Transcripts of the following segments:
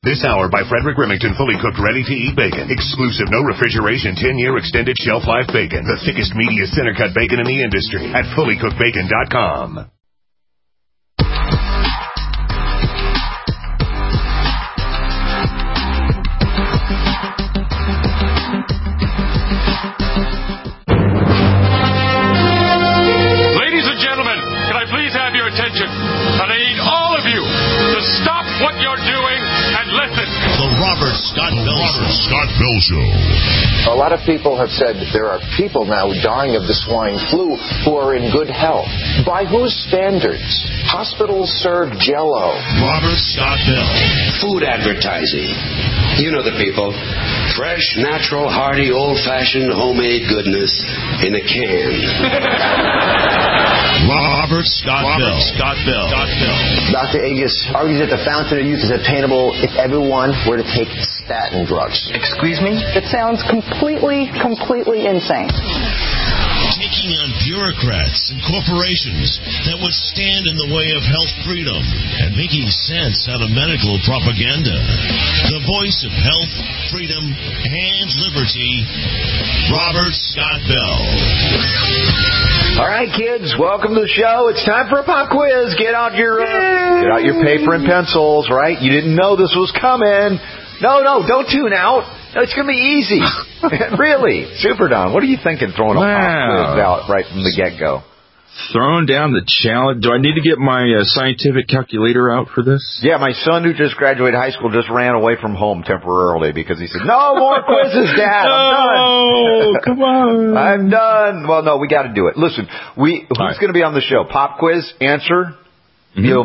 This hour by Frederick Remington, fully cooked, ready-to-eat bacon. Exclusive, no refrigeration, 10-year extended shelf life bacon. The thickest, meatiest center-cut bacon in the industry at fullycookedbacon.com. Ladies and gentlemen, can I please have your attention? And I need all of you to stop what you're doing and listen. The Robert Scott Bell Show. A lot of people have said there are people now dying of the swine flu who are in good health. By whose standards? Hospitals serve Jell-O. Robert Scott Bell. Food advertising. You know the people. Fresh, natural, hearty, old-fashioned, homemade goodness in a can. Robert Scott Bell. Dr. Agus argues that the fountain of youth is attainable if everyone were to take statin drugs. Excuse me? It sounds completely insane. Taking on bureaucrats and corporations that would stand in the way of health freedom and making sense out of medical propaganda. The voice of health, freedom, and liberty, Robert Scott Bell. All right, kids, welcome to the show. It's time for a pop quiz. Get out your paper and pencils, right? You didn't know this was coming. No, don't tune out. No, it's going to be easy. Really. Super Don, what are you thinking throwing a pop quiz out right from the get-go? Throwing down the challenge. Do I need to get my scientific calculator out for this? Yeah, my son who just graduated high school just ran away from home temporarily because he said, no more quizzes, Dad. I'm done. Oh, come on. I'm done. Well, no, we got to do it. Listen, who's going to be on the show? Pop quiz, answer. Neil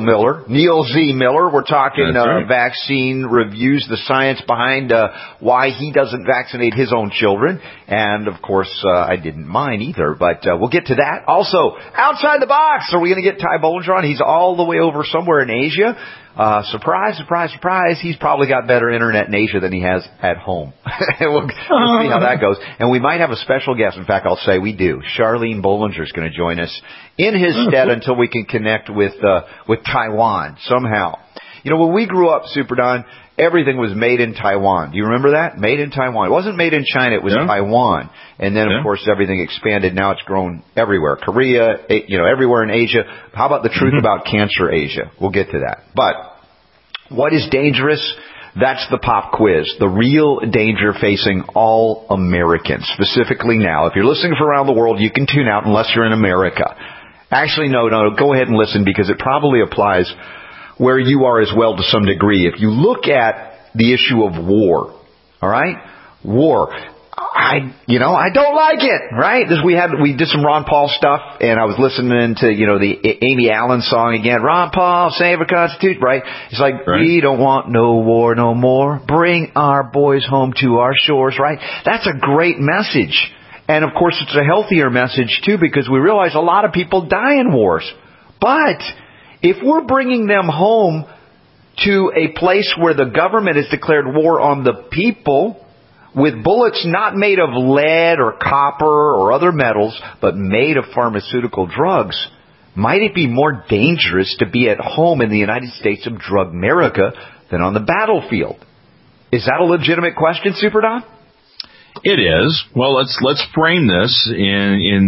Z. Miller. We're talking vaccine reviews, the science behind why he doesn't vaccinate his own children. And, of course, I didn't mind either, but we'll get to that. Also, outside the box, are we going to get Ty Bollinger on? He's all the way over somewhere in Asia. Surprise. He's probably got better internet in Asia than he has at home. we'll see how that goes. And we might have a special guest. In fact, I'll say we do. Charlene Bollinger is going to join us in his stead until we can connect with Taiwan somehow. You know, when we grew up, Super Don, everything was made in Taiwan. Do you remember that? Made in Taiwan. It wasn't made in China. It was Taiwan. And then, of course, everything expanded. Now it's grown everywhere. Korea, everywhere in Asia. How about the truth about cancer, Asia? We'll get to that. But what is dangerous? That's the pop quiz. The real danger facing all Americans. Specifically now, if you're listening from around the world, you can tune out unless you're in America. Actually, no, go ahead and listen because it probably applies where you are as well to some degree. If you look at the issue of war, all right? War. I don't like it, right? We did some Ron Paul stuff, and I was listening to, the Amy Allen song again. Ron Paul, save our Constitution, right? It's like, we don't want no war no more. Bring our boys home to our shores, right? That's a great message. And, of course, it's a healthier message, too, because we realize a lot of people die in wars. But if we're bringing them home to a place where the government has declared war on the people with bullets not made of lead or copper or other metals, but made of pharmaceutical drugs, might it be more dangerous to be at home in the United States of Drug America than on the battlefield? Is that a legitimate question, Super Don? It is. Well, let's frame this in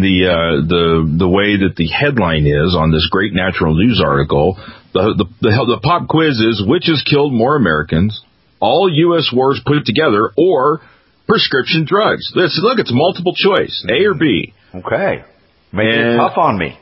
the way that the headline is on this great Natural News article. The pop quiz is, which has killed more Americans, all U.S. wars put together, or prescription drugs? Look, it's multiple choice, A or B. Okay. Making it tough on me.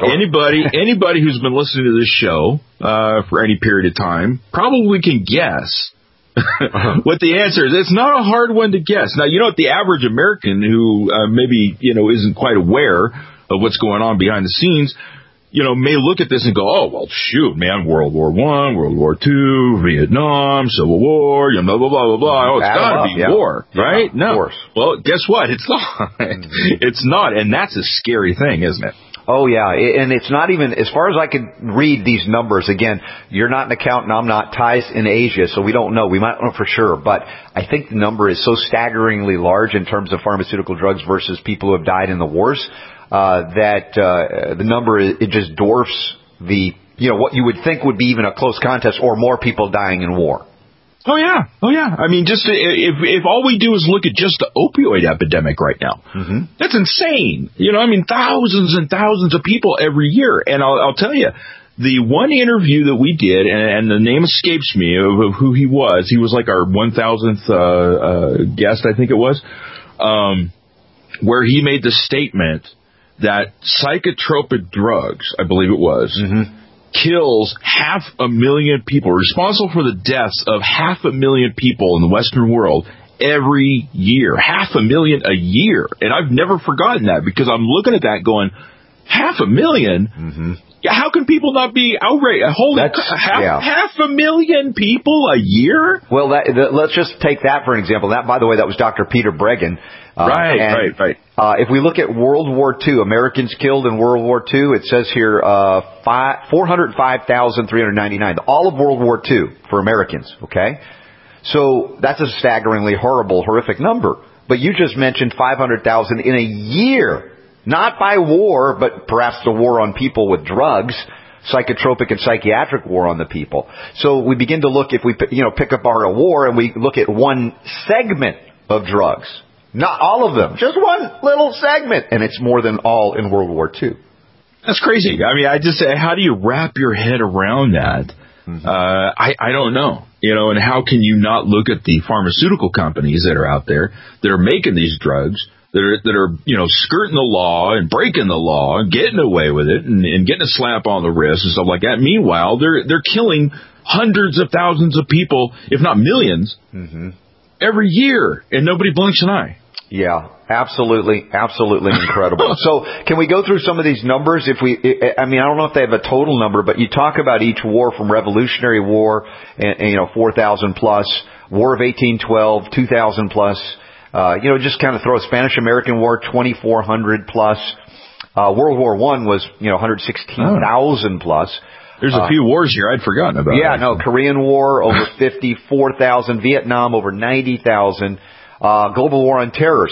Anybody who's been listening to this show for any period of time probably can guess what the answer is. It's not a hard one to guess. Now, the average American who maybe, isn't quite aware of what's going on behind the scenes, may look at this and go, oh, well, shoot, man, World War I, World War II, Vietnam, Civil War, blah, blah, blah, blah, blah. Oh, it's got to be war, right? Yeah, no. Of course. Well, guess what? It's not. It's not, and that's a scary thing, isn't it? Oh, yeah, and it's not even, as far as I can read these numbers, again, you're not an accountant, I'm not, Ty's in Asia, so we don't know. We might know for sure, but I think the number is so staggeringly large in terms of pharmaceutical drugs versus people who have died in the wars, that the number, it just dwarfs what you would think would be even a close contest or more people dying in war. Oh yeah. I mean, just if all we do is look at just the opioid epidemic right now, that's insane. I mean, thousands and thousands of people every year. And I'll tell you, the one interview that we did, and the name escapes me of who he was. He was like our 1,000th guest, I think it was, where he made the statement that psychotropic drugs, I believe it was, kills 500,000 people, responsible for the deaths of 500,000 people in the Western world every year. 500,000 a year. And I've never forgotten that, because I'm looking at that going, 500,000? How can people not be outraged? Holy, 500,000 people a year? Well, let's just take that for an example. That, by the way, that was Dr. Peter Breggin. Right. If we look at World War II, Americans killed in World War II, it says here 405,399. All of World War II for Americans, okay? So that's a staggeringly horrific number. But you just mentioned 500,000 in a year. Not by war, but perhaps the war on people with drugs, psychotropic and psychiatric war on the people. So we begin to look, if we pick apart a war and we look at one segment of drugs, not all of them, just one little segment, and it's more than all in World War II. That's crazy. I mean, I just say, how do you wrap your head around that? I don't know. And how can you not look at the pharmaceutical companies that are out there that are making these drugs, that are skirting the law and breaking the law and getting away with it and getting a slap on the wrist and stuff like that. Meanwhile, they're killing hundreds of thousands of people, if not millions, every year, and nobody blinks an eye. Yeah, absolutely incredible. So, can we go through some of these numbers? I don't know if they have a total number, but you talk about each war, from Revolutionary War, and 4,000 plus, War of 1812, 2,000 plus. Just kind of throw Spanish-American War, 2,400 plus. World War I was, 116,000 plus. There's a few wars here I'd forgotten about. Yeah, Korean War, over 54,000. Vietnam, over 90,000. Global War on Terror,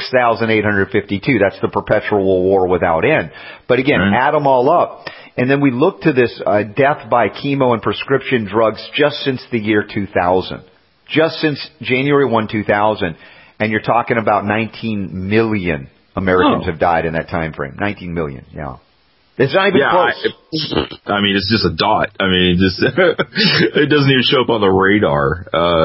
6,852. That's the perpetual war without end. But again, add them all up. And then we look to this death by chemo and prescription drugs just since the year 2000. Just since January 1, 2000. And you're talking about 19 million Americans have died in that time frame. 19 million, yeah. It's not even close. I mean, it's just a dot. I mean, it doesn't even show up on the radar,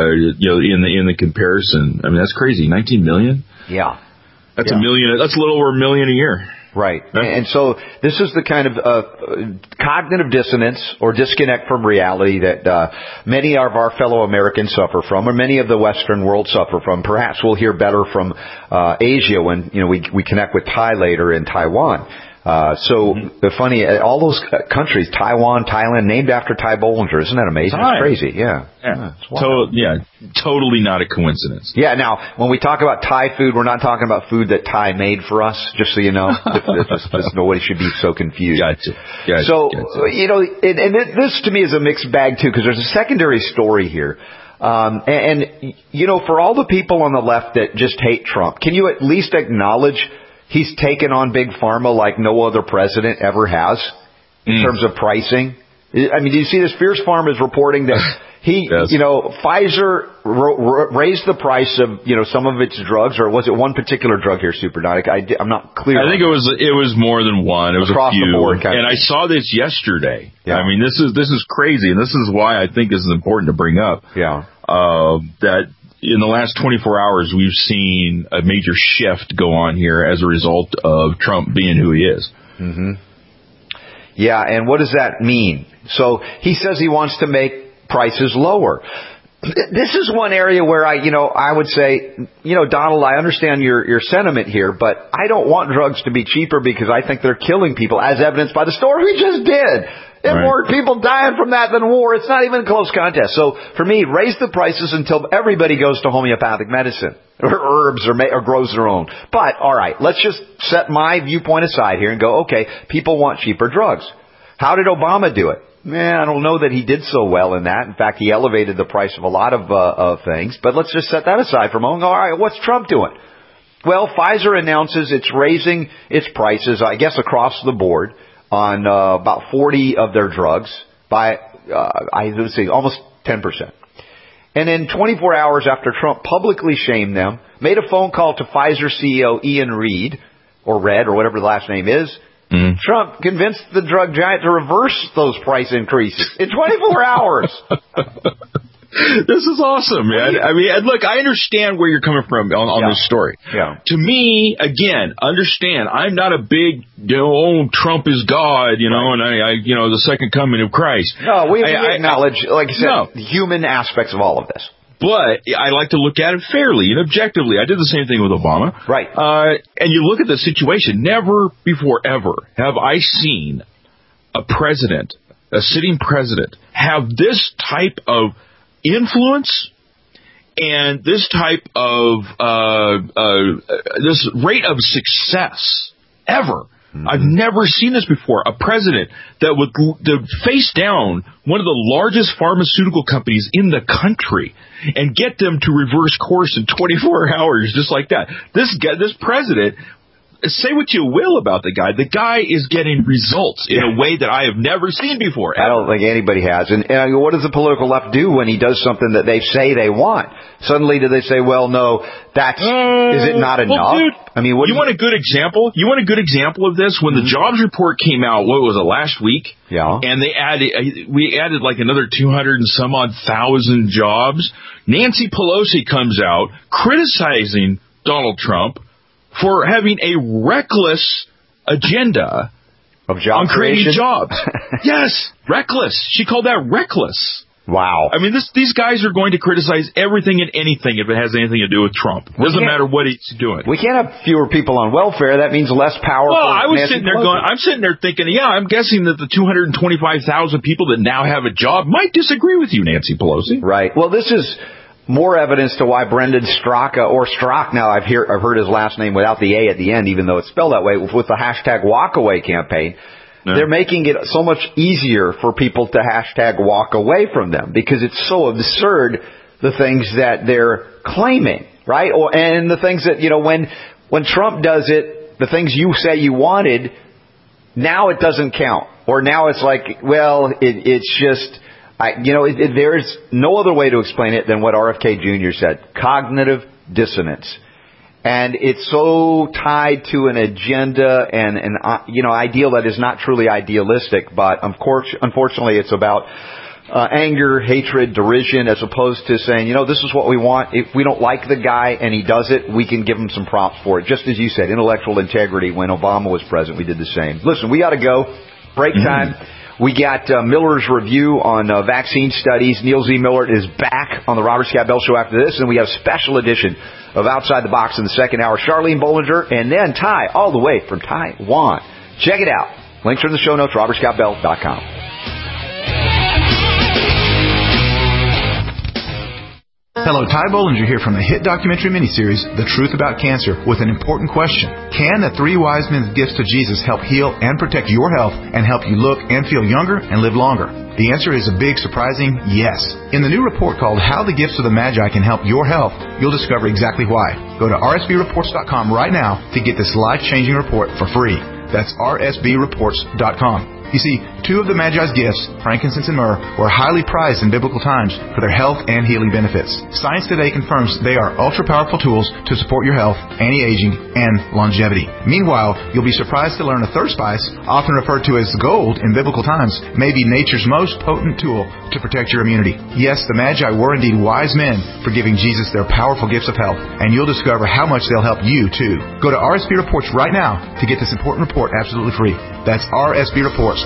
in the comparison. I mean, that's crazy. 19 million? Yeah. That's a million. That's a little over a million a year. Right. And so this is the kind of cognitive dissonance or disconnect from reality that many of our fellow Americans suffer from, or many of the Western world suffer from. Perhaps we'll hear better from Asia when we connect with Thai later in Taiwan. Funny, all those countries, Taiwan, Thailand, named after Ty Bollinger. Isn't that amazing? It's crazy. Yeah. Totally not a coincidence. Yeah. Now, when we talk about Thai food, we're not talking about food that Thai made for us, just so you know. Just nobody should be so confused. Gotcha. So, and this to me is a mixed bag too, because there's a secondary story here. For all the people on the left that just hate Trump, can you at least acknowledge he's taken on Big Pharma like no other president ever has in terms of pricing? I mean, do you see this? Fierce Pharma is reporting that Pfizer raised the price of, some of its drugs, or was it one particular drug here, Superdonic? I'm not clear. I think it was more than one. It was across a few. The board, and I saw this yesterday. Yeah. I mean, this is crazy, and this is why I think this is important to bring up. Yeah. That in the last 24 hours, we've seen a major shift go on here as a result of Trump being who he is. Yeah, and what does that mean? So he says he wants to make prices lower. This is one area where I would say, Donald, I understand your sentiment here, but I don't want drugs to be cheaper because I think they're killing people, as evidenced by the story we just did. There are more people dying from that than war. It's not even a close contest. So for me, raise the prices until everybody goes to homeopathic medicine or herbs or grows their own. But all right, let's just set my viewpoint aside here and go, okay, people want cheaper drugs. How did Obama do it? I don't know that he did so well in that. In fact, he elevated the price of a lot of things. But let's just set that aside for a moment. All right, what's Trump doing? Well, Pfizer announces it's raising its prices, I guess, across the board on about 40 of their drugs by, I would say, almost 10%. And then 24 hours after Trump publicly shamed them, made a phone call to Pfizer CEO Ian Reed, or Red, or whatever the last name is, Trump convinced the drug giant to reverse those price increases in 24 hours. This is awesome, man. I mean, look, I understand where you're coming from on this story. Yeah. To me, again, understand, I'm not a big, Trump is God, and I the second coming of Christ. No, we acknowledge, like you said, the human aspects of all of this. But I like to look at it fairly and objectively. I did the same thing with Obama. Right. And you look at the situation, never before ever have I seen a president, a sitting president, have this type of influence and this type of this rate of success ever. I've never seen this before. A president that would face down one of the largest pharmaceutical companies in the country and get them to reverse course in 24 hours, just like that. This president, say what you will about the guy is getting results in a way that I have never seen before. I don't think anybody has. And what does the political left do when he does something that they say they want? Suddenly do they say, well, no, is it not enough? Dude, I mean, you want a good example? You want a good example of this? When the jobs report came out, what was it, last week? Yeah. And we added like another 200 and some odd thousand jobs. Nancy Pelosi comes out criticizing Donald Trump for having a reckless agenda of job on creating creation? Jobs. Yes, reckless. She called that reckless. Wow. I mean, these guys are going to criticize everything and anything if it has anything to do with Trump. Doesn't matter what he's doing. We can't have fewer people on welfare. That means less power. Well, I'm sitting there thinking, I'm guessing that the 225,000 people that now have a job might disagree with you, Nancy Pelosi. Right. Well, this is more evidence to why Brendan Straka, or Strzok now, I've heard his last name without the A at the end, even though it's spelled that way, with the hashtag walkaway campaign. Yeah. They're making it so much easier for people to hashtag walk away from them because it's so absurd, the things that they're claiming, right? And the things that, when Trump does it, the things you say you wanted, now it doesn't count. Or now it's like, well, it's just... there's no other way to explain it than what RFK Jr. said. Cognitive dissonance. And it's so tied to an agenda and an ideal that is not truly idealistic, but unfortunately it's about anger, hatred, derision, as opposed to saying, this is what we want. If we don't like the guy and he does it, we can give him some props for it. Just as you said, intellectual integrity. When Obama was president, we did the same. Listen, we got to go. Break time. We got Miller's review on vaccine studies. Neil Z. Miller is back on the Robert Scott Bell Show after this, and we have a special edition of Outside the Box in the second hour. Charlene Bollinger, and then Ty, all the way from Taiwan. Check it out. Links are in the show notes, robertscottbell.com. Hello, Ty Bollinger here from the hit documentary miniseries, The Truth About Cancer, with an important question. Can the 3 wise men's gifts to Jesus help heal and protect your health and help you look and feel younger and live longer? The answer is a big, surprising yes. In the new report called How the Gifts of the Magi Can Help Your Health, you'll discover exactly why. Go to rsbreports.com right now to get this life-changing report for free. That's rsbreports.com. You see, 2 of the Magi's gifts, frankincense and myrrh, were highly prized in biblical times for their health and healing benefits. Science today confirms they are ultra-powerful tools to support your health, anti-aging, and longevity. Meanwhile, you'll be surprised to learn a third spice, often referred to as gold in biblical times, may be nature's most potent tool to protect your immunity. Yes, the Magi were indeed wise men for giving Jesus their powerful gifts of health, and you'll discover how much they'll help you, too. Go to RSB Reports right now to get this important report absolutely free. That's rsbreports.com.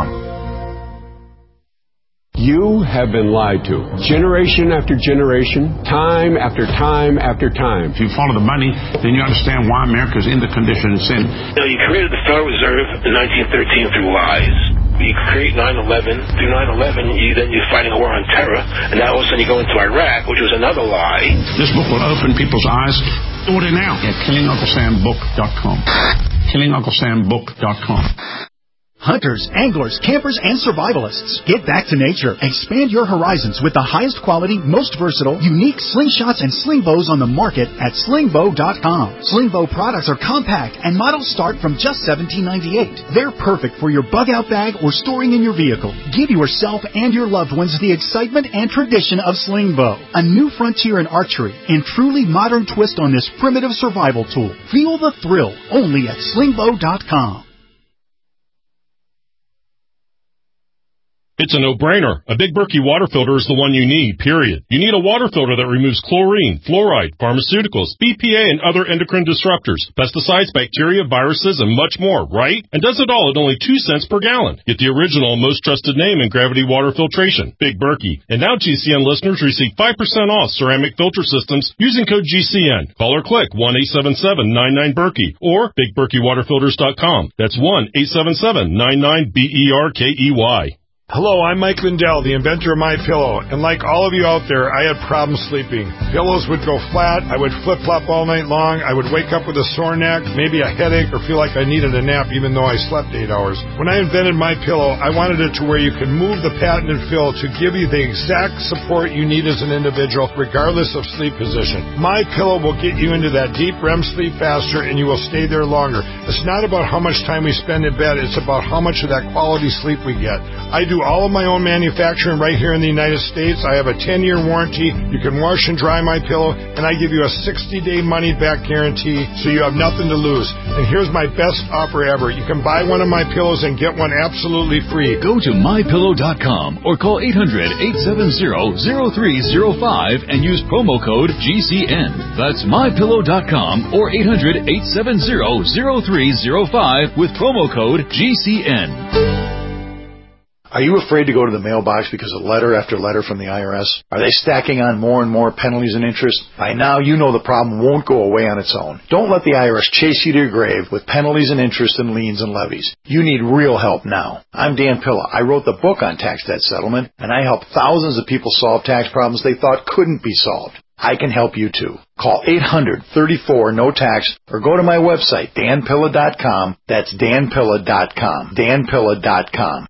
You have been lied to. Generation after generation, time after time after time. If you follow the money, then you understand why America's in the condition it's in. You created the Federal Reserve in 1913 through lies. You create 9/11. Through 9/11, you're fighting a war on terror, and now all of a sudden you go into Iraq, which was another lie. This book will open people's eyes. Order now at KillingUncleSamBook.com. KillingUncleSamBook.com. Hunters, anglers, campers, and survivalists. Get back to nature. Expand your horizons with the highest quality, most versatile, unique slingshots and sling bows on the market at slingbow.com. Slingbow products are compact and models start from just $17.98. They're perfect for your bug-out bag or storing in your vehicle. Give yourself and your loved ones the excitement and tradition of Slingbow. A new frontier in archery and truly modern twist on this primitive survival tool. Feel the thrill only at slingbow.com. It's a no-brainer. A Big Berkey water filter is the one you need, period. You need a water filter that removes chlorine, fluoride, pharmaceuticals, BPA, and other endocrine disruptors, pesticides, bacteria, viruses, and much more, right? And does it all at only 2 cents per gallon. Get the original and most trusted name in gravity water filtration, Big Berkey. And now GCN listeners receive 5% off ceramic filter systems using code GCN. Call or click 1-877-99-BERKEY or BigBerkeyWaterFilters.com. That's 1-877-99-BERKEY. Hello, I'm Mike Lindell, the inventor of MyPillow, and like all of you out there, I had problems sleeping. Pillows would go flat, I would flip-flop all night long, I would wake up with a sore neck, maybe a headache, or feel like I needed a nap even though I slept 8 hours. When I invented MyPillow, I wanted it to where you could move the patented fill to give you the exact support you need as an individual, regardless of sleep position. MyPillow will get you into that deep REM sleep faster, and you will stay there longer. It's not about how much time we spend in bed, it's about how much of that quality sleep we get. I do all of my own manufacturing right here in the United States. I have a 10-year warranty. You can wash and dry MyPillow, and I give you a 60-day money-back guarantee, so you have nothing to lose. And here's my best offer ever. You can buy one of my pillows and get one absolutely free. Go to MyPillow.com or call 800-870-0305 and use promo code GCN. That's MyPillow.com or 800-870-0305 with promo code GCN. Are you afraid to go to the mailbox because of letter after letter from the IRS? Are they stacking on more and more penalties and interest? By now, you know the problem won't go away on its own. Don't let the IRS chase you to your grave with penalties and interest and liens and levies. You need real help now. I'm Dan Pilla. I wrote the book on tax debt settlement, and I help thousands of people solve tax problems they thought couldn't be solved. I can help you too. Call 800-34-NO-TAX or go to my website, danpilla.com. That's danpilla.com. danpilla.com.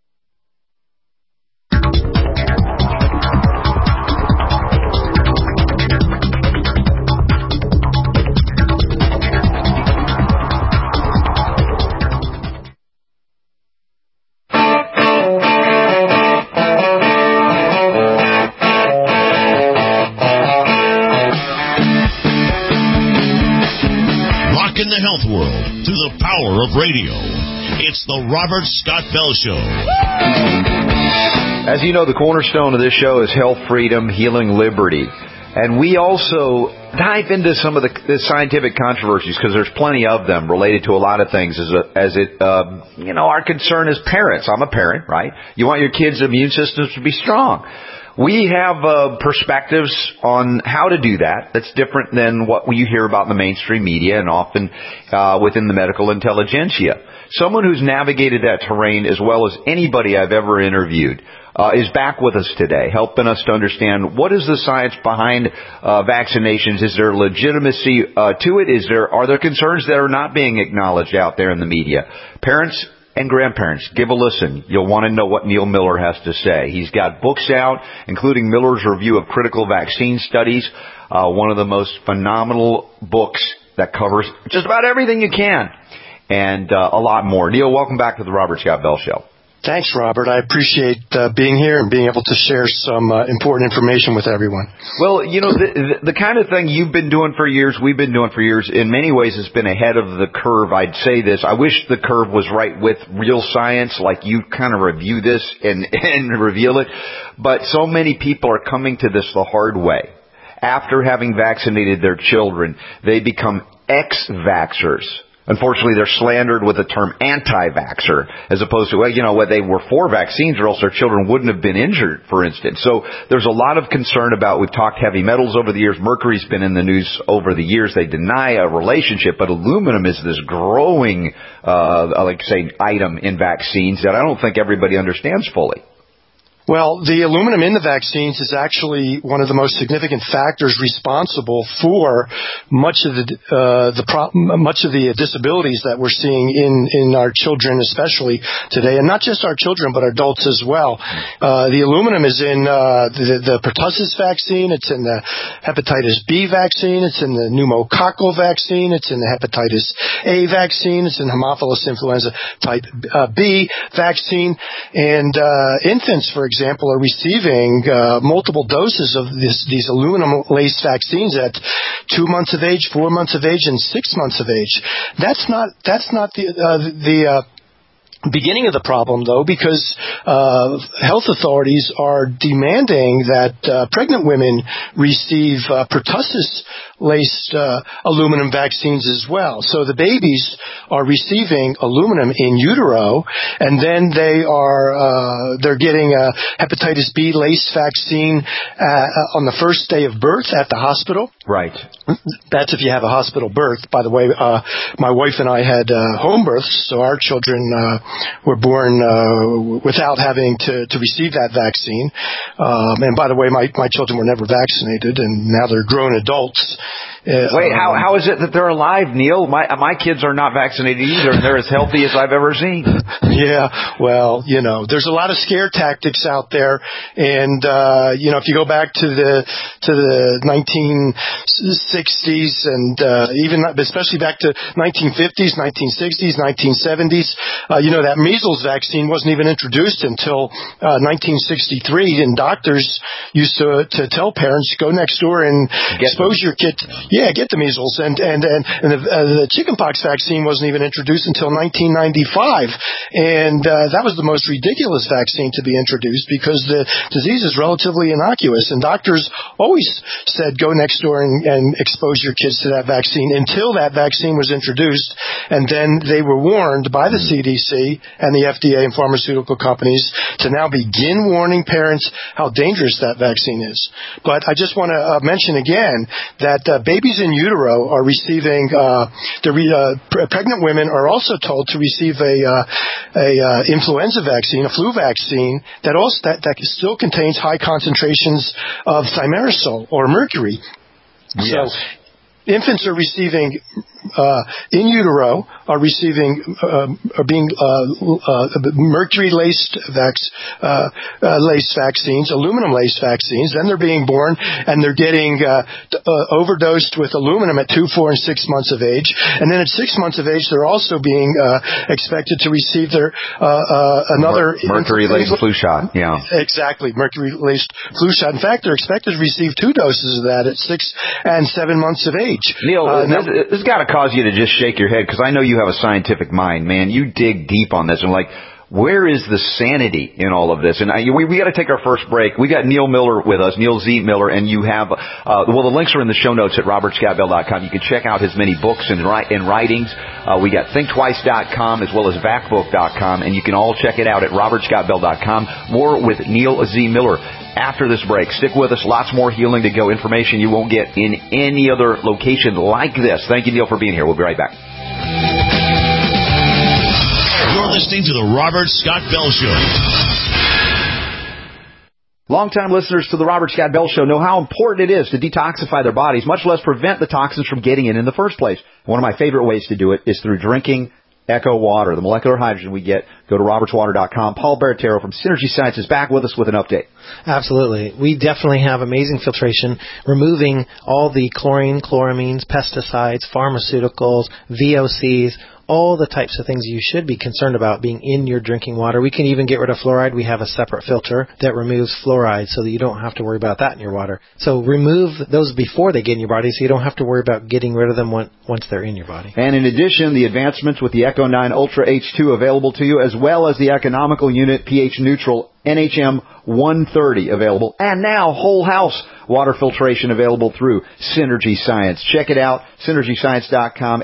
In the health world through the power of radio. It's the Robert Scott Bell Show. As you know, the cornerstone of this show is health, freedom, healing, liberty. And we also dive into some of the scientific controversies because there's plenty of them related to a lot of things our concern as parents. I'm a parent, right? You want your kids' immune systems to be strong. We have perspectives on how to do that. That's different than what you hear about in the mainstream media and often within the medical intelligentsia. Someone who's navigated that terrain as well as anybody I've ever interviewed is back with us today, helping us to understand what is the science behind vaccinations. Is there legitimacy to it? Are there concerns that are not being acknowledged out there in the media? Parents and grandparents, give a listen. You'll want to know what Neil Miller has to say. He's got books out, including Miller's Review of Critical Vaccine Studies, one of the most phenomenal books that covers just about everything you can, and a lot more. Neil, welcome back to the Robert Scott Bell Show. Thanks, Robert. I appreciate being here and being able to share some important information with everyone. Well, the kind of thing you've been doing for years, we've been doing for years, in many ways has been ahead of the curve. I'd say this. I wish the curve was right with real science, like you kind of review this and reveal it. But so many people are coming to this the hard way. After having vaccinated their children, they become ex-vaxxers. Unfortunately, they're slandered with the term anti-vaxxer as opposed to, they were for vaccines or else their children wouldn't have been injured, for instance. So there's a lot of concern about, we've talked heavy metals over the years. Mercury's been in the news over the years. They deny a relationship, but aluminum is this growing, item in vaccines that I don't think everybody understands fully. Well, the aluminum in the vaccines is actually one of the most significant factors responsible for much of the disabilities that we're seeing in our children, especially today, and not just our children, but adults as well. The aluminum is in the pertussis vaccine. It's in the hepatitis B vaccine. It's in the pneumococcal vaccine. It's in the hepatitis A vaccine. It's in Haemophilus influenza type B vaccine. And infants, for example, are receiving multiple doses of these aluminum-laced vaccines at 2 months of age, 4 months of age, and 6 months of age. That's not the beginning of the problem, though, because health authorities are demanding that pregnant women receive pertussis-laced aluminum vaccines as well. So the babies are receiving aluminum in utero, and then they're getting a hepatitis B laced vaccine on the first day of birth at the hospital. Right. That's if you have a hospital birth. By the way, my wife and I had home births, so our children were born without having to receive that vaccine. And by the way, my children were never vaccinated, and now they're grown adults. Wait, how is it that they're alive, Neil? My kids are not vaccinated either, and they're as healthy as I've ever seen. Yeah, well, there's a lot of scare tactics out there, and if you go back to the 1960s and even especially back to 1950s, 1960s, 1970s, that measles vaccine wasn't even introduced until 1963, and doctors used to tell parents, go next door and expose your kid. Yeah, get the measles. And the chickenpox vaccine wasn't even introduced until 1995. And that was the most ridiculous vaccine to be introduced because the disease is relatively innocuous. And doctors always said, go next door and expose your kids to that vaccine until that vaccine was introduced. And then they were warned by the CDC and the FDA and pharmaceutical companies to now begin warning parents how dangerous that vaccine is. But I just want to mention again that babies in utero are receiving, pregnant women are also told to receive a influenza vaccine, a flu vaccine, that still contains high concentrations of thimerosal or mercury. Yes. So infants are receiving in utero are being mercury-laced vaccines, aluminum-laced vaccines. Then they're being born and they're getting overdosed with aluminum at 2, 4, and 6 months of age. And then at 6 months of age, they're also being expected to receive their another mercury-laced flu shot. Yeah, exactly, mercury-laced flu shot. In fact, they're expected to receive 2 doses of that at 6 and 7 months of age. Neil, this has got to cause you to just shake your head because I know you have a scientific mind, man. You dig deep on this and where is the sanity in all of this? And we got to take our first break. We got Neil Miller with us, Neil Z. Miller, and you have, the links are in the show notes at robertscottbell.com. You can check out his many books and writings. We got thinktwice.com as well as vacbook.com, and you can all check it out at robertscottbell.com. More with Neil Z. Miller after this break. Stick with us. Lots more healing to go. Information you won't get in any other location like this. Thank you, Neil, for being here. We'll be right back. You're listening to the Robert Scott Bell Show. Longtime listeners to the Robert Scott Bell Show know how important it is to detoxify their bodies, much less prevent the toxins from getting in the first place. One of my favorite ways to do it is through drinking Echo Water, the molecular hydrogen we get. Go to robertswater.com. Paul Baratero from Synergy Science is back with us with an update. Absolutely. We definitely have amazing filtration, removing all the chlorine, chloramines, pesticides, pharmaceuticals, VOCs, all the types of things you should be concerned about being in your drinking water. We can even get rid of fluoride. We have a separate filter that removes fluoride so that you don't have to worry about that in your water. So remove those before they get in your body so you don't have to worry about getting rid of them once they're in your body. And in addition, the advancements with the Echo 9 Ultra H2 available to you, as well as the economical unit pH neutral NHM 130 available, and now whole house water filtration available through Synergy Science. Check it out, synergyscience.com,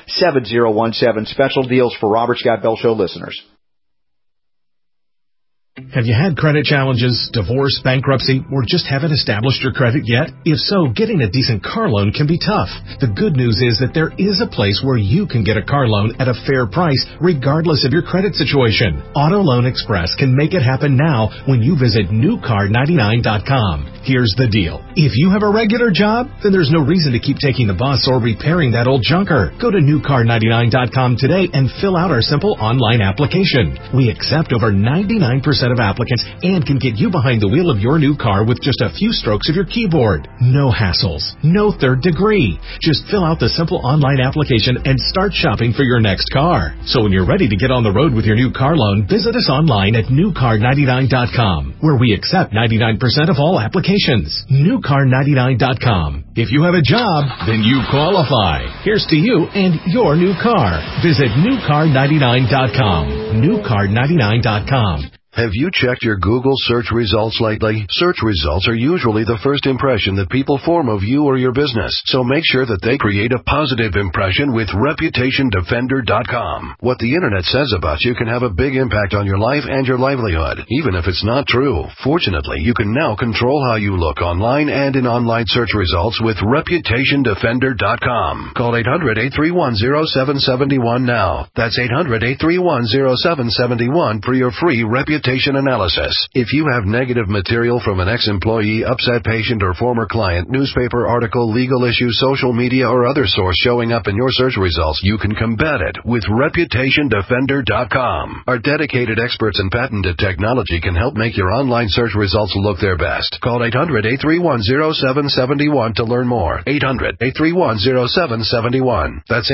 800-337-7017. Special deals for Robert Scott Bell Show listeners. Have you had credit challenges, divorce, bankruptcy, or just haven't established your credit yet? If so, getting a decent car loan can be tough. The good news is that there is a place where you can get a car loan at a fair price, regardless of your credit situation. Auto Loan Express can make it happen now when you visit newcar99.com. Here's the deal. If you have a regular job, then there's no reason to keep taking the bus or repairing that old junker. Go to newcar99.com today and fill out our simple online application. We accept over 99% of applicants and can get you behind the wheel of your new car with just a few strokes of your keyboard. No hassles, no third degree. Just fill out the simple online application and start shopping for your next car. So when you're ready to get on the road with your new car loan, visit us online at newcar99.com, where we accept 99% of all applications. newcar99.com. If you have a job, then you qualify. Here's to you and your new car. Visit newcar99.com. newcar99.com. Have you checked your Google search results lately? Search results are usually the first impression that people form of you or your business, so make sure that they create a positive impression with ReputationDefender.com. What the Internet says about you can have a big impact on your life and your livelihood, even if it's not true. Fortunately, you can now control how you look online and in online search results with ReputationDefender.com. Call 800-831-0771 now. That's 800-831-0771 for your free reputation analysis. If you have negative material from an ex-employee, upset patient, or former client, newspaper article, legal issue, social media, or other source showing up in your search results, you can combat it with ReputationDefender.com. Our dedicated experts in patented technology can help make your online search results look their best. Call 800-831-0771 to learn more. 800-831-0771. That's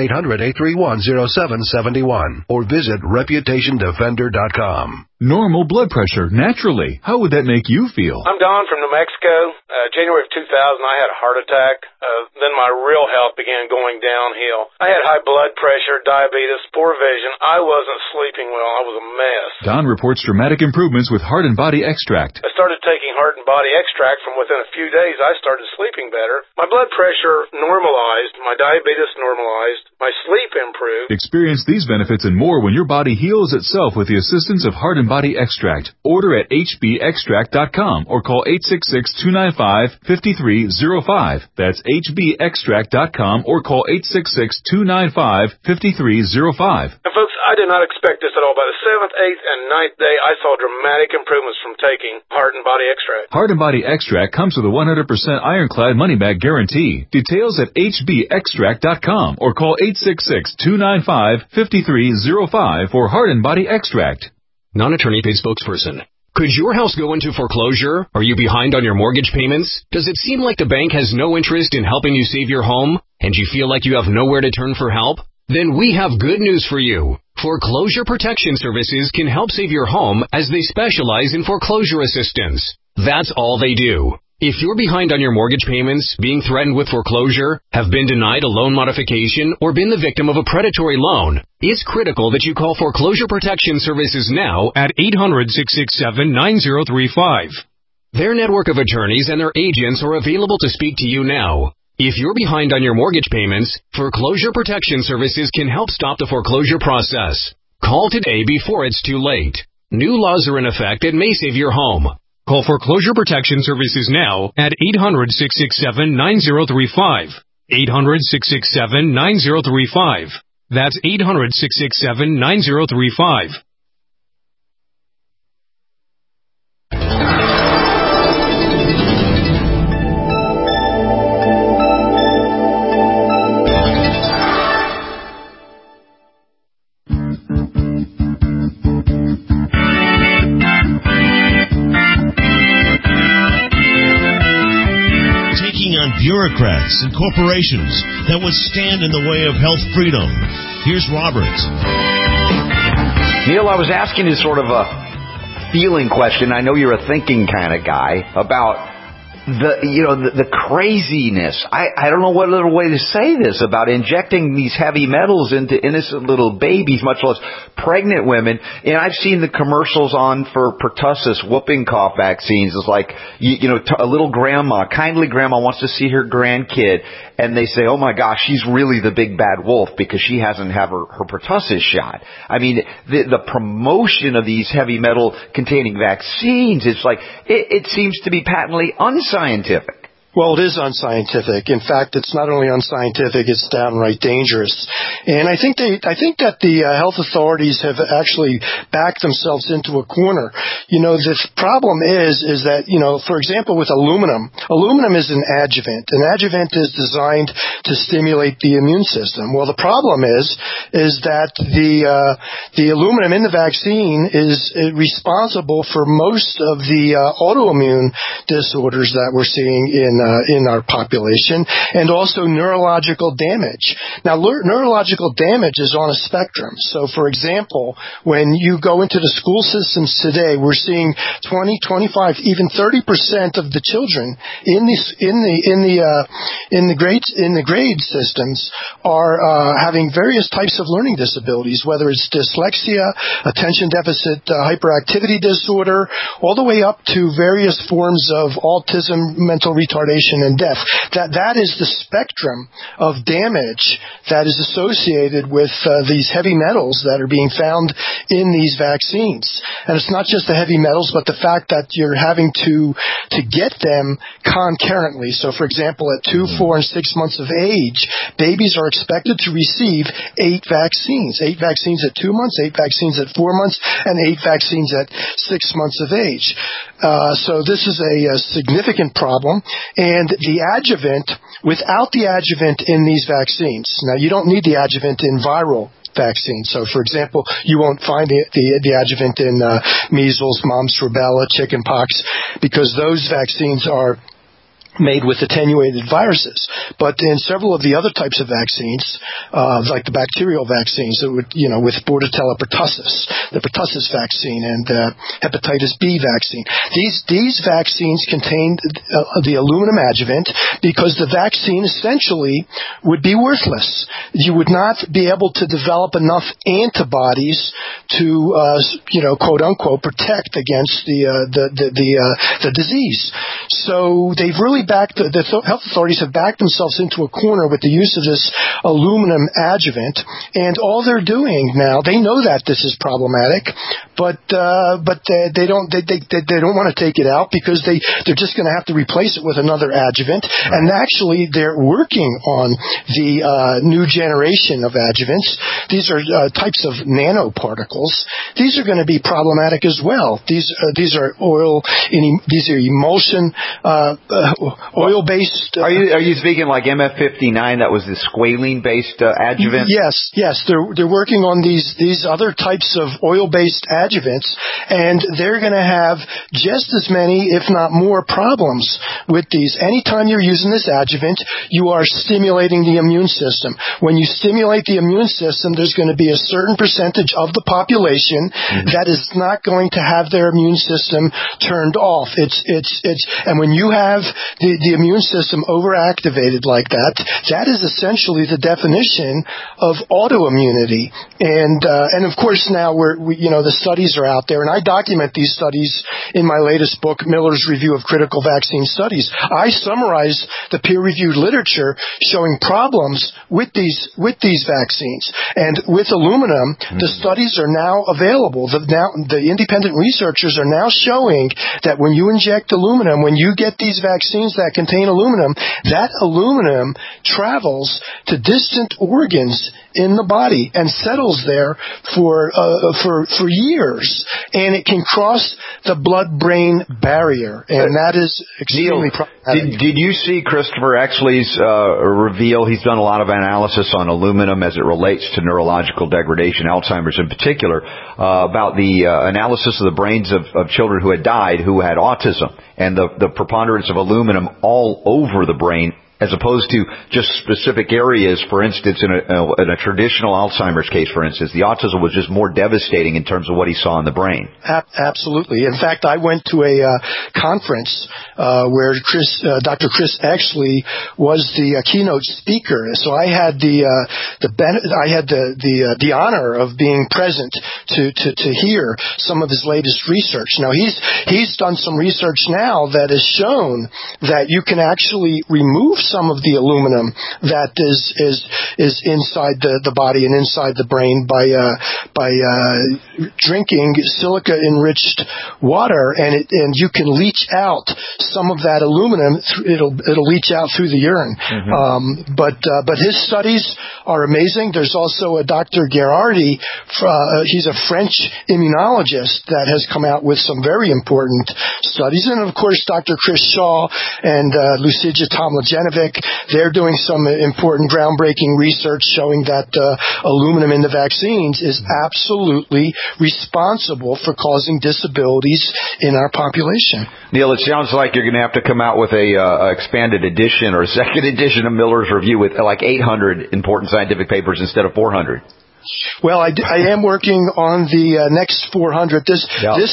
800-831-0771. Or visit ReputationDefender.com. Normal blood pressure, naturally. How would that make you feel? I'm Don from New Mexico. January of 2000, I had a heart attack. Then my real health began going downhill. I had high blood pressure, diabetes, poor vision. I wasn't sleeping well. I was a mess. Don reports dramatic improvements with Heart and Body Extract. I started taking Heart and Body Extract. From within a few days, I started sleeping better. My blood pressure normalized. My diabetes normalized. My sleep improved. Experience these benefits and more when your body heals itself with the assistance of Heart and Body Extract. Order at hbextract.com or call 866-295-5305. That's hbextract.com or call 866-295-5305. And folks, I did not expect this at all. By the 7th, 8th, and 9th day, I saw dramatic improvements from taking Heart and Body Extract. Heart and Body Extract comes with a 100% ironclad money-back guarantee. Details at hbextract.com or call 866-295-5305 for Heart and Body Extract. Non-attorney paid spokesperson. Could your house go into foreclosure? Are you behind on your mortgage payments? Does it seem like the bank has no interest in helping you save your home? And you feel like you have nowhere to turn for help? Then we have good news for you. Foreclosure Protection Services can help save your home as they specialize in foreclosure assistance. That's all they do. If you're behind on your mortgage payments, being threatened with foreclosure, have been denied a loan modification, or been the victim of a predatory loan, it's critical that you call Foreclosure Protection Services now at 800-667-9035. Their network of attorneys and their agents are available to speak to you now. If you're behind on your mortgage payments, Foreclosure Protection Services can help stop the foreclosure process. Call today before it's too late. New laws are in effect that may save your home. Call Foreclosure Protection Services now at 800-667-9035. 800-667-9035. That's 800-667-9035. Bureaucrats and corporations that would stand in the way of health freedom. Here's Robert. Neil, I was asking you sort of a feeling question. I know you're a thinking kind of guy about the craziness. I don't know what other way to say this about injecting these heavy metals into innocent little babies, much less pregnant women. And I've seen the commercials on for pertussis, whooping cough vaccines. It's like, a little grandma, kindly grandma wants to see her grandkid, and they say, oh my gosh, she's really the big bad wolf because she hasn't had her pertussis shot. I mean, the promotion of these heavy metal containing vaccines, it's like, it seems to be patently unscientific. Well, it is unscientific. In fact, it's not only unscientific, it's downright dangerous. And I think that the health authorities have actually backed themselves into a corner. The problem is that, for example, with aluminum is an adjuvant. An adjuvant is designed to stimulate the immune system. Well, the problem is that the aluminum in the vaccine is responsible for most of the autoimmune disorders that we're seeing in our population, and also neurological damage. Now, neurological damage is on a spectrum. So, for example, when you go into the school systems today, we're seeing 20, 25, even 30% of the children in the grade systems are having various types of learning disabilities, whether it's dyslexia, attention deficit hyperactivity disorder, all the way up to various forms of autism, mental retardation, and death. That is the spectrum of damage that is associated with these heavy metals that are being found in these vaccines. And it's not just the heavy metals, but the fact that you're having to get them concurrently. So, for example, at 2, 4, and 6 months of age, babies are expected to receive 8 vaccines. 8 vaccines at 2 months, 8 vaccines at 4 months, and 8 vaccines at 6 months of age. So this is a significant problem. And the adjuvant, without the adjuvant in these vaccines, now you don't need the adjuvant in viral vaccines. So, for example, you won't find the adjuvant in measles, mumps, rubella, chickenpox, because those vaccines are made with attenuated viruses. But in several of the other types of vaccines, like the bacterial vaccines, with Bordetella pertussis, the pertussis vaccine, and hepatitis B vaccine, these vaccines contain the aluminum adjuvant because the vaccine essentially would be worthless. You would not be able to develop enough antibodies to, quote unquote, protect against the disease. So they've really the health authorities have backed themselves into a corner with the use of this aluminum adjuvant, and all they're doing now, they know that this is problematic, but they don't want to take it out because they're just going to have to replace it with another adjuvant. And actually, they're working on the new generation of adjuvants. These are types of nanoparticles. These are going to be problematic as well. These are emulsion. Oil-based. Are you speaking like MF59? That was the squalene-based adjuvant. Yes. They're working on these other types of oil-based adjuvants, and they're going to have just as many, if not more, problems with these. Anytime you're using this adjuvant, you are stimulating the immune system. When you stimulate the immune system, there's going to be a certain percentage of the population that is not going to have their immune system turned off. And when you have the immune system overactivated like that, that is essentially the definition of autoimmunity. And of course now the studies are out there, and I document these studies in my latest book, Miller's Review of Critical Vaccine Studies. I summarize the peer-reviewed literature showing problems with these vaccines. And with aluminum, the studies are now available. The independent researchers are now showing that when you inject aluminum, when you get these vaccines that contain aluminum, that aluminum travels to distant organs in the body and settles there for years, and it can cross the blood-brain barrier, and that is extremely problematic. Did you see Christopher Exley's reveal? He's done a lot of analysis on aluminum as it relates to neurological degradation, Alzheimer's in particular, about the analysis of the brains of children who had died who had autism, and the preponderance of aluminum all over the brain as opposed to just specific areas. For instance, in a traditional Alzheimer's case, for instance, the autism was just more devastating in terms of what he saw in the brain. Absolutely. In fact, I went to a conference where Dr. Chris Exley was the keynote speaker. So I had the honor of being present to hear some of his latest research. Now he's done some research now that has shown that you can actually remove some of the aluminum that is inside the body and inside the brain by drinking silica enriched water, and you can leach out some of that aluminum. It'll leach out through the urine. Mm-hmm. But his studies are amazing. There's also a Dr. Gherardi, he's a French immunologist that has come out with some very important studies. And of course, Dr. Chris Shaw and Lucija Tomljenovic, they're doing some important groundbreaking research showing that aluminum in the vaccines is absolutely responsible for causing disabilities in our population. Neil, it sounds like you're going to have to come out with a expanded edition or a second edition of Miller's Review with like 800 important scientific papers instead of 400. Well, I am working on the next 400. This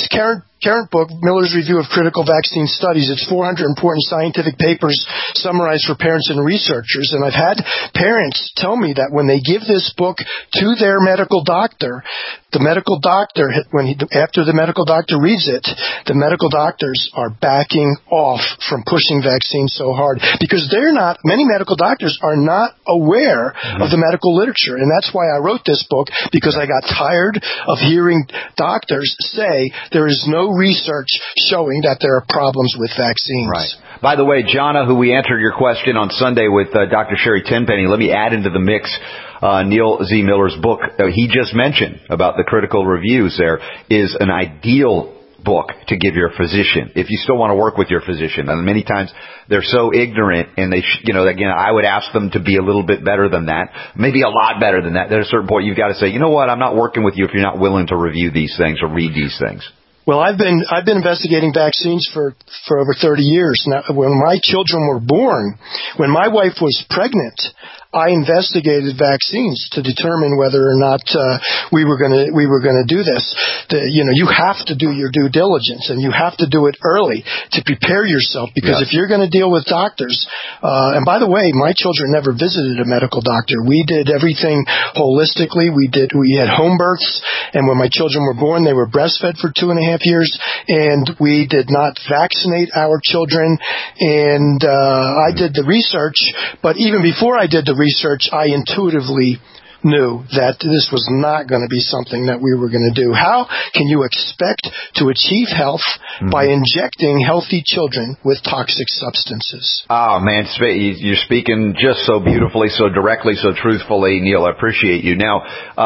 current book, Miller's Review of Critical Vaccine Studies, it's 400 important scientific papers summarized for parents and researchers. And I've had parents tell me that when they give this book to their medical doctor, the medical doctor, after the medical doctor reads it, the medical doctors are backing off from pushing vaccines so hard because many medical doctors are not aware of the medical literature. And that's why I wrote this book, because I got tired of hearing doctors say there is no research showing that there are problems with vaccines. Right. By the way, Jonna, who we answered your question on Sunday with Dr. Sherry Tenpenny, let me add into the mix Neil Z. Miller's book he just mentioned about the critical reviews there is an ideal book to give your physician if you still want to work with your physician. And many times they're so ignorant, and again, I would ask them to be a little bit better than that, maybe a lot better than that. At a certain point, you've got to say, you know what, I'm not working with you if you're not willing to review these things or read these things. Well, I've been investigating vaccines for over 30 years. Now, when my children were born, when my wife was pregnant, I investigated vaccines to determine whether or not we were going to do this. You have to do your due diligence, and you have to do it early to prepare yourself, because if you're going to deal with doctors, and by the way, my children never visited a medical doctor. We did everything holistically. We had home births, and when my children were born, they were breastfed for 2.5 years, and we did not vaccinate our children. And I did the research, but even before I did the research, I intuitively knew that this was not going to be something that we were going to do. How can you expect to achieve health by injecting healthy children with toxic substances? Oh, man, you're speaking just so beautifully, so directly, so truthfully, Neil. I appreciate you. Now,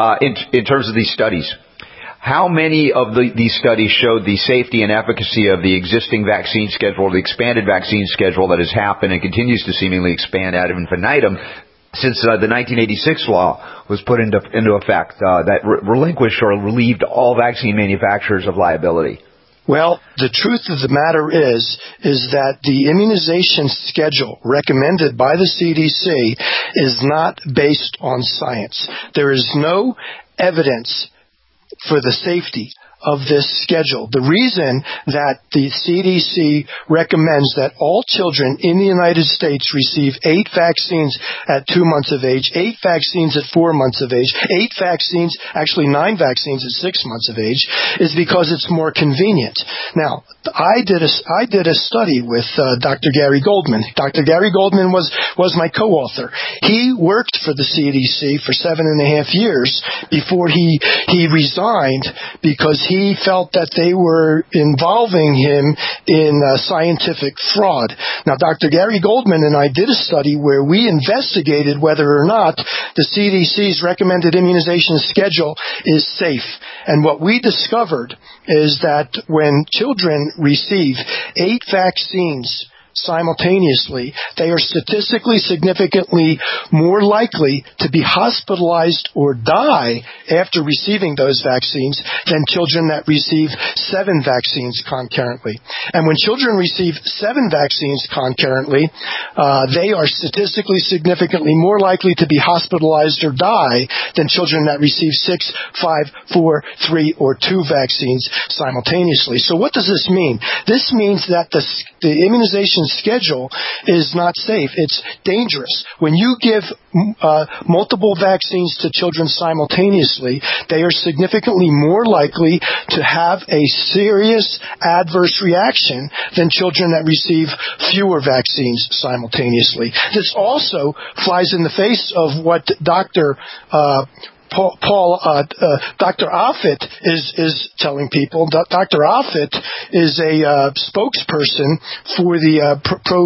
in terms of these studies, how many of these studies showed the safety and efficacy of the existing vaccine schedule, the expanded vaccine schedule that has happened and continues to seemingly expand ad infinitum since the 1986 law was put into effect that relinquished or relieved all vaccine manufacturers of liability? Well, the truth of the matter is that the immunization schedule recommended by the CDC is not based on science. There is no evidence for the safety of this schedule. The reason that the CDC recommends that all children in the United States receive 8 vaccines at 2 months of age, 8 vaccines at 4 months of age, 9 vaccines at 6 months of age, is because it's more convenient. Now, I did a study with Dr. Gary Goldman. Dr. Gary Goldman was my co-author. He worked for the CDC for 7.5 years before he resigned because he felt that they were involving him in scientific fraud. Now, Dr. Gary Goldman and I did a study where we investigated whether or not the CDC's recommended immunization schedule is safe. And what we discovered is that when children receive 8 vaccines simultaneously, they are statistically significantly more likely to be hospitalized or die after receiving those vaccines than children that receive 7 vaccines concurrently. And when children receive 7 vaccines concurrently, they are statistically significantly more likely to be hospitalized or die than children that receive 6, 5, 4, 3, or 2 vaccines simultaneously. So what does this mean? This means that the immunization schedule is not safe. It's dangerous. When you give multiple vaccines to children simultaneously, they are significantly more likely to have a serious adverse reaction than children that receive fewer vaccines simultaneously. This also flies in the face of what Dr. Offit is telling people. Dr. Offit is a spokesperson for the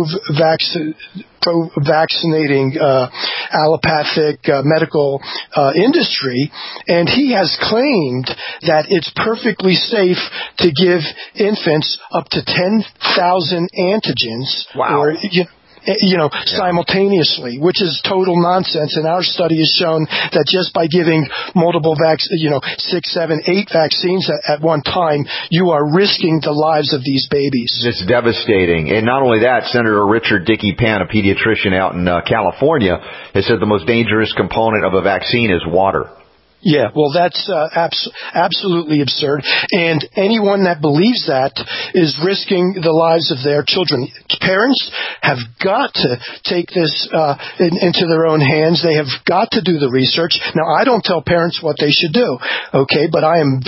pro-vaccinating allopathic medical industry, and he has claimed that it's perfectly safe to give infants up to 10,000 antigens. Wow. Or, simultaneously, which is total nonsense. And our study has shown that just by giving multiple 6, 7, 8 vaccines at one time, you are risking the lives of these babies. It's devastating. And not only that, Senator Richard Dickey Pan, a pediatrician out in California, has said the most dangerous component of a vaccine is water. Yeah, well, that's absolutely absurd. And anyone that believes that is risking the lives of their children. Parents have got to take this into their own hands. They have got to do the research. Now, I don't tell parents what they should do, okay? But I am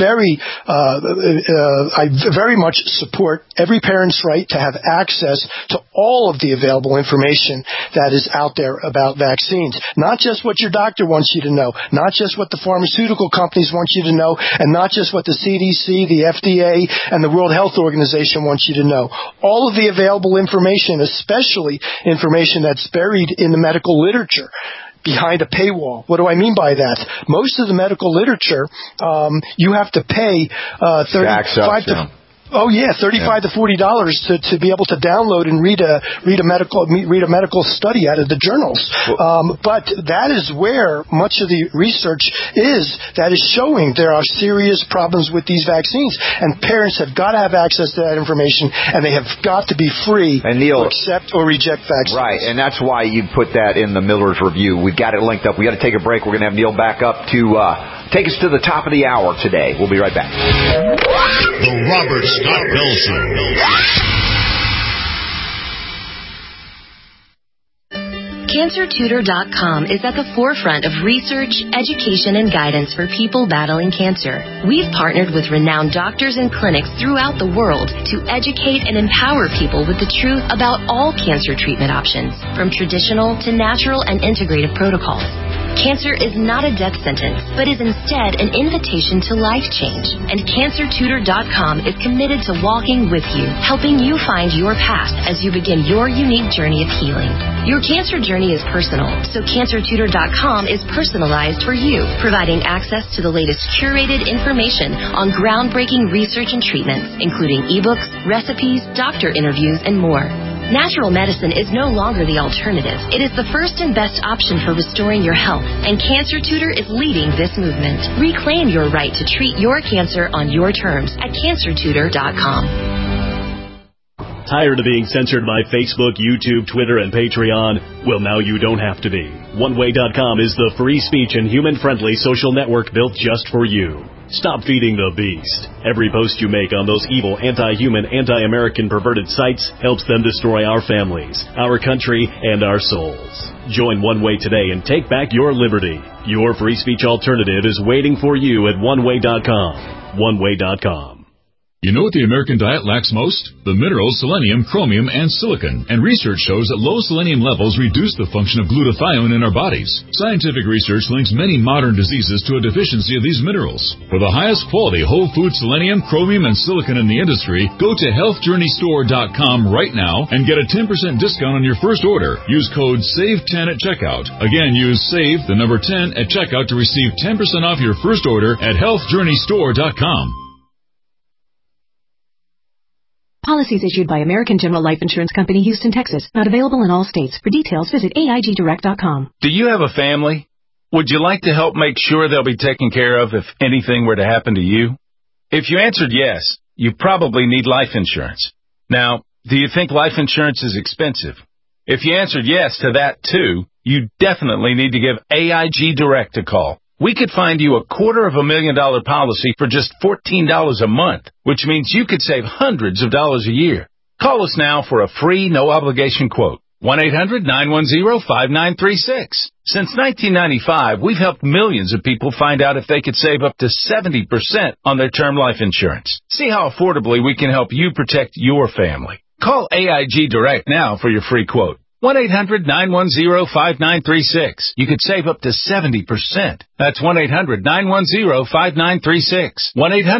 I very much support every parent's right to have access to all of the available information that is out there about vaccines. Not just what your doctor wants you to know, not just what the pharmaceutical companies want you to know, and not just what the CDC, the FDA, and the World Health Organization wants you to know. All of the available information, especially information that's buried in the medical literature, behind a paywall. What do I mean by that? Most of the medical literature, you have to pay $35 to $35 to $40 to be able to download and read a medical study out of the journals. But that is where much of the research that is showing there are serious problems with these vaccines, and parents have got to have access to that information, and they have got to be free to accept or reject vaccines. Right, and that's why you put that in the Miller's Review. We've got it linked up. We've got to take a break. We're going to have Neil back up to take us to the top of the hour today. We'll be right back. The Robert Scott Bell Show. CancerTutor.com is at the forefront of research, education, and guidance for people battling cancer. We've partnered with renowned doctors and clinics throughout the world to educate and empower people with the truth about all cancer treatment options, from traditional to natural and integrative protocols. Cancer is not a death sentence, but is instead an invitation to life change. And CancerTutor.com is committed to walking with you, helping you find your path as you begin your unique journey of healing. Your cancer journey is personal, so CancerTutor.com is personalized for you, providing access to the latest curated information on groundbreaking research and treatments, including ebooks, recipes, doctor interviews, and more. Natural medicine is no longer the alternative. It is the first and best option for restoring your health, and Cancer Tutor is leading this movement. Reclaim your right to treat your cancer on your terms at CancerTutor.com. Tired of being censored by Facebook, YouTube, Twitter, and Patreon? Well, now you don't have to be. OneWay.com is the free speech and human-friendly social network built just for you. Stop feeding the beast. Every post you make on those evil, anti-human, anti-American perverted sites helps them destroy our families, our country, and our souls. Join One Way today and take back your liberty. Your free speech alternative is waiting for you at OneWay.com. OneWay.com. You know what the American diet lacks most? The minerals selenium, chromium, and silicon. And research shows that low selenium levels reduce the function of glutathione in our bodies. Scientific research links many modern diseases to a deficiency of these minerals. For the highest quality whole food selenium, chromium, and silicon in the industry, go to healthjourneystore.com right now and get a 10% discount on your first order. Use code SAVE10 at checkout. Again, use SAVE, the number 10, at checkout to receive 10% off your first order at healthjourneystore.com. Policies issued by American General Life Insurance Company, Houston, Texas. Not available in all states. For details, visit AIGdirect.com. Do you have a family? Would you like to help make sure they'll be taken care of if anything were to happen to you? If you answered yes, you probably need life insurance. Now, do you think life insurance is expensive? If you answered yes to that too, you definitely need to give AIG Direct a call. We could find you a $250,000 policy for just $14 a month, which means you could save hundreds of dollars a year. Call us now for a free, no-obligation quote. 1-800-910-5936. Since 1995, we've helped millions of people find out if they could save up to 70% on their term life insurance. See how affordably we can help you protect your family. Call AIG Direct now for your free quote. 1-800-910-5936. You could save up to 70%. That's 1-800-910-5936.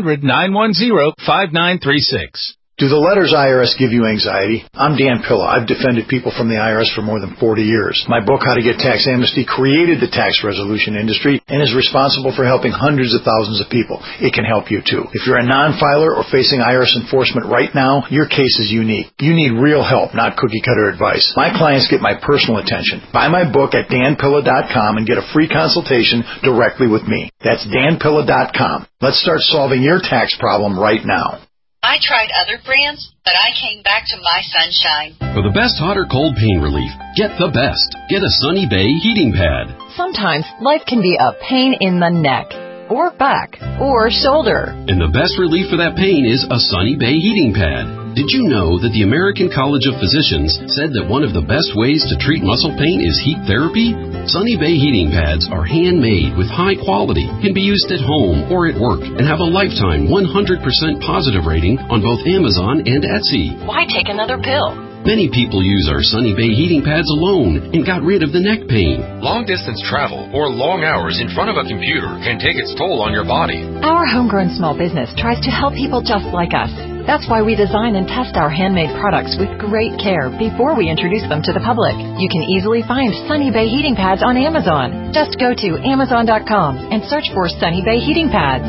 1-800-910-5936. Do the letters IRS give you anxiety? I'm Dan Pilla. I've defended people from the IRS for more than 40 years. My book, How to Get Tax Amnesty, created the tax resolution industry and is responsible for helping hundreds of thousands of people. It can help you too. If you're a non-filer or facing IRS enforcement right now, your case is unique. You need real help, not cookie-cutter advice. My clients get my personal attention. Buy my book at danpilla.com and get a free consultation directly with me. That's danpilla.com. Let's start solving your tax problem right now. I tried other brands, but I came back to My Sunshine. For the best hot or cold pain relief, get the best. Get a Sunny Bay heating pad. Sometimes life can be a pain in the neck, or back, or shoulder. And the best relief for that pain is a Sunny Bay heating pad. Did you know that the American College of Physicians said that one of the best ways to treat muscle pain is heat therapy? Sunny Bay heating pads are handmade with high quality, can be used at home or at work, and have a lifetime 100% positive rating on both Amazon and Etsy. Why take another pill? Many people use our Sunny Bay heating pads alone and got rid of the neck pain. Long-distance travel or long hours in front of a computer can take its toll on your body. Our homegrown small business tries to help people just like us. That's why we design and test our handmade products with great care before we introduce them to the public. You can easily find Sunny Bay heating pads on Amazon. Just go to Amazon.com and search for Sunny Bay heating pads.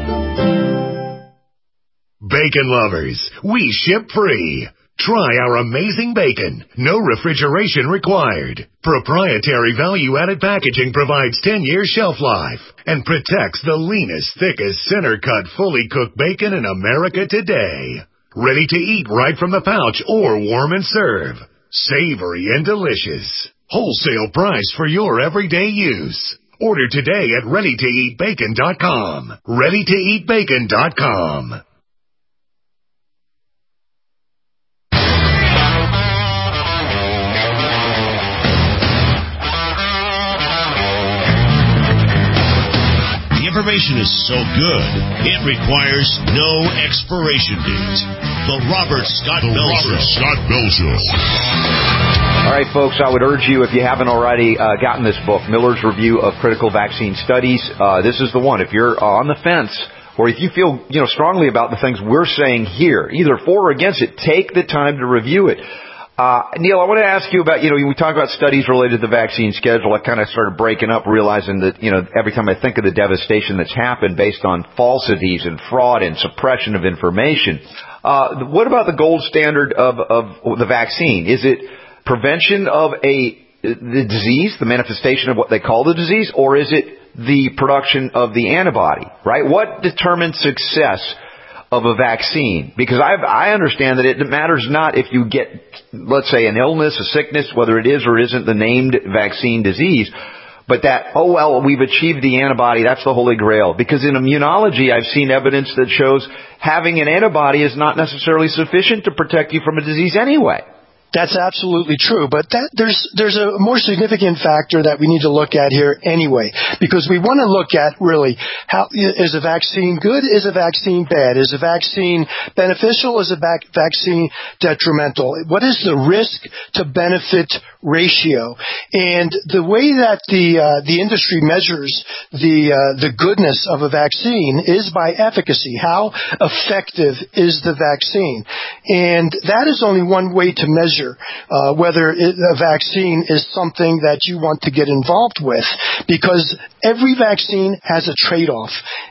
Bacon lovers, we ship free. Try our amazing bacon. No refrigeration required. Proprietary value-added packaging provides 10-year shelf life and protects the leanest, thickest, center-cut, fully cooked bacon in America today. Ready to eat right from the pouch or warm and serve. Savory and delicious. Wholesale price for your everyday use. Order today at ReadyToEatBacon.com. ReadyToEatBacon.com. Information is so good, it requires no expiration date. The Robert Scott Bell Show. All right, folks, I would urge you, if you haven't already gotten this book, Miller's Review of Critical Vaccine Studies, this is the one. If you're on the fence, or if you feel strongly about the things we're saying here, either for or against it, take the time to review it. Neil, I want to ask you about, we talk about studies related to the vaccine schedule. I kind of started breaking up, realizing that, every time I think of the devastation that's happened based on falsities and fraud and suppression of information, what about the gold standard of the vaccine? Is it prevention of the disease, the manifestation of what they call the disease, or is it the production of the antibody, right? What determines success of a vaccine? Because I understand that it matters not if you get, let's say, an illness, a sickness, whether it is or isn't the named vaccine disease, but that, we've achieved the antibody, that's the holy grail. Because in immunology, I've seen evidence that shows having an antibody is not necessarily sufficient to protect you from a disease anyway. That's absolutely true, but there's a more significant factor that we need to look at here anyway, because we want to look at really how is a vaccine good, is a vaccine bad, is a vaccine beneficial, is a vaccine detrimental? What is the risk to benefit ratio? And the way that the industry measures the goodness of a vaccine is by efficacy. How effective is the vaccine? And that is only one way to measure whether a vaccine is something that you want to get involved with, because every vaccine has a trade-off.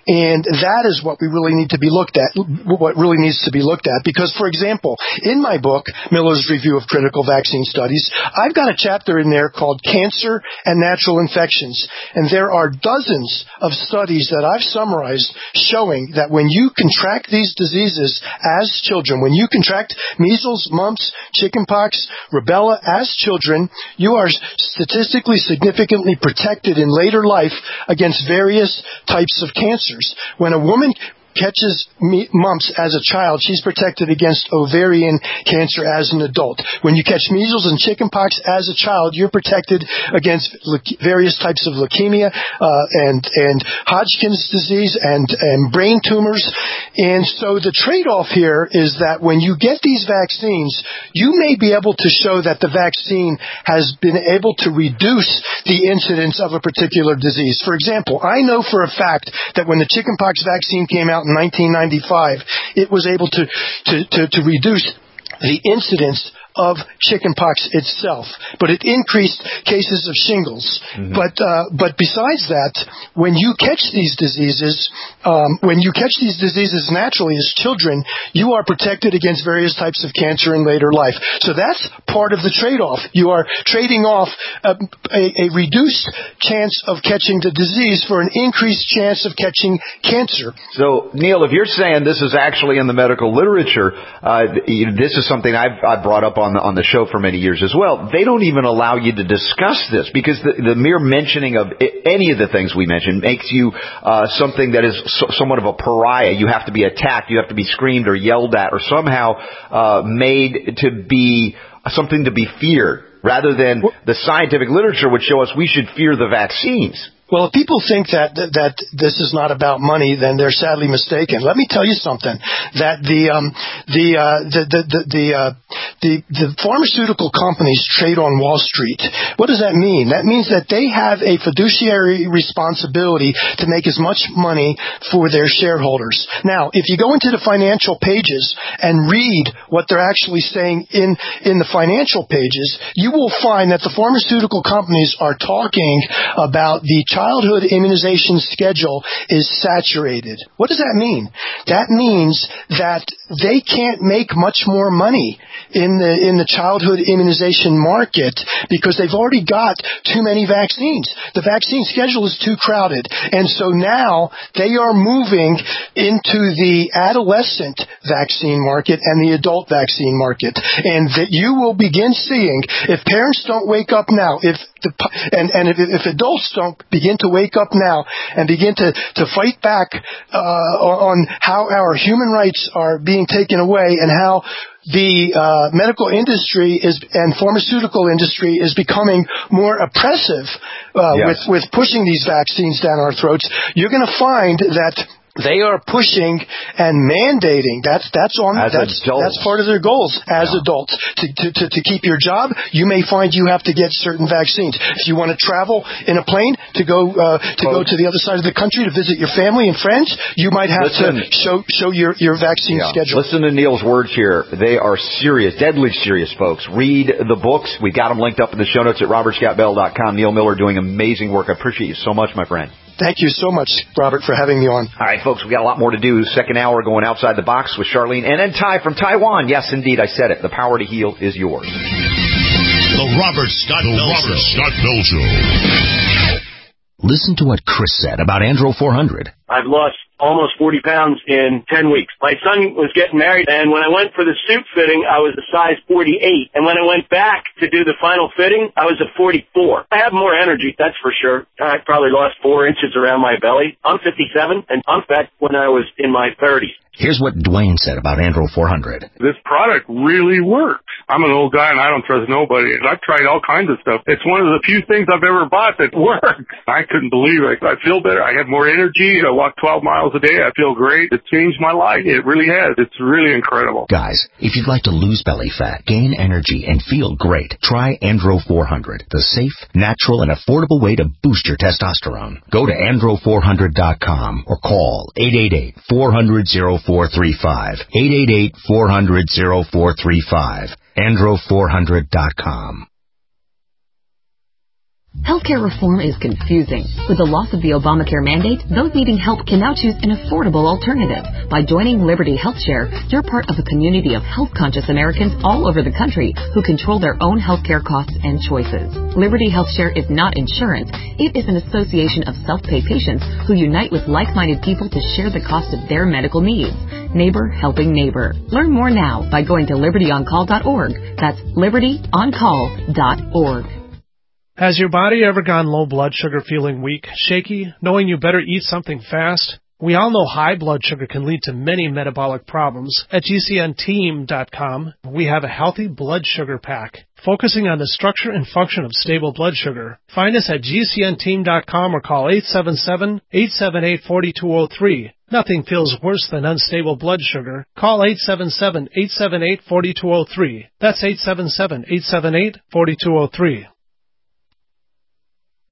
And that is what we really need to be looked at, what really needs to be looked at. Because, for example, in my book, Miller's Review of Critical Vaccine Studies, I've got a chapter in there called Cancer and Natural Infections. And there are dozens of studies that I've summarized showing that when you contract these diseases as children, when you contract measles, mumps, chickenpox, rubella as children, you are statistically significantly protected in later life against various types of cancers. When a woman catches mumps as a child, she's protected against ovarian cancer as an adult. When you catch measles and chickenpox as a child, you're protected against various types of leukemia and Hodgkin's disease and brain tumors. And so the trade-off here is that when you get these vaccines, you may be able to show that the vaccine has been able to reduce the incidence of a particular disease. For example, I know for a fact that when the chickenpox vaccine came out in 1995, it was able to reduce the incidence of chickenpox itself, but it increased cases of shingles. Mm-hmm. But besides that, when you catch these diseases naturally as children, you are protected against various types of cancer in later life. So that's part of the trade-off. You are trading off a reduced chance of catching the disease for an increased chance of catching cancer. So, Neil, if you're saying this is actually in the medical literature, this is something I've brought up on the show for many years as well. They don't even allow you to discuss this because the mere mentioning of any of the things we mentioned makes you something that is somewhat of a pariah. You have to be attacked, you have to be screamed or yelled at, or somehow made to be something to be feared, rather than the scientific literature would show us we should fear the vaccines. Well, if people think that this is not about money, then they're sadly mistaken. Let me tell you something, that the pharmaceutical companies trade on Wall Street. What does that mean? That means that they have a fiduciary responsibility to make as much money for their shareholders. Now, if you go into the financial pages and read what they're actually saying in the financial pages, you will find that the pharmaceutical companies are talking about the childhood immunization schedule is saturated. What does that mean? That means that they can't make much more money in the childhood immunization market because they've already got too many vaccines. The vaccine schedule is too crowded. And so now they are moving into the adolescent vaccine market and the adult vaccine market. And that you will begin seeing, if parents don't wake up now, if adults don't begin to wake up now and begin to fight back on how our human rights are being taken away and how the medical industry and pharmaceutical industry is becoming more oppressive with pushing these vaccines down our throats, you're going to find that they are pushing and mandating. That's part of their goals as adults. To keep your job, you may find you have to get certain vaccines. If you want to travel in a plane to go to the other side of the country to visit your family and friends, you might have to show your vaccine schedule. Listen to Neil's words here. They are serious, deadly serious, folks. Read the books. We've got them linked up in the show notes at robertscottbell.com. Neil Miller doing amazing work. I appreciate you so much, my friend. Thank you so much, Robert, for having me on. All right, folks, we got a lot more to do. Second hour going outside the box with Charlene and then Ty from Taiwan. Yes, indeed, I said it. The power to heal is yours. The Robert Scott Bell Show. Listen to what Chris said about Andro 400. I've lost almost 40 pounds in 10 weeks. My son was getting married, and when I went for the suit fitting, I was a size 48. And when I went back to do the final fitting, I was a 44. I have more energy, that's for sure. I probably lost 4 inches around my belly. I'm 57, and I'm fat when I was in my 30s. Here's what Dwayne said about Andro 400. This product really works. I'm an old guy and I don't trust nobody. I've tried all kinds of stuff. It's one of the few things I've ever bought that works. I couldn't believe it. I feel better. I have more energy. I walk 12 miles a day. I feel great. It changed my life. It really has. It's really incredible. Guys, if you'd like to lose belly fat, gain energy, and feel great, try Andro 400, the safe, natural, and affordable way to boost your testosterone. Go to andro400.com or call 888-400-0435. 888-400-0435. andro400.com. Healthcare reform is confusing. With the loss of the Obamacare mandate, those needing help can now choose an affordable alternative. By joining Liberty HealthShare, you're part of a community of health-conscious Americans all over the country who control their own healthcare costs and choices. Liberty HealthShare is not insurance. It is an association of self-pay patients who unite with like-minded people to share the cost of their medical needs. Neighbor helping neighbor. Learn more now by going to libertyoncall.org. That's libertyoncall.org. Has your body ever gone low blood sugar, feeling weak, shaky, knowing you better eat something fast? We all know high blood sugar can lead to many metabolic problems. At GCNteam.com, we have a healthy blood sugar pack, focusing on the structure and function of stable blood sugar. Find us at GCNteam.com or call 877-878-4203. Nothing feels worse than unstable blood sugar. Call 877-878-4203. That's 877-878-4203.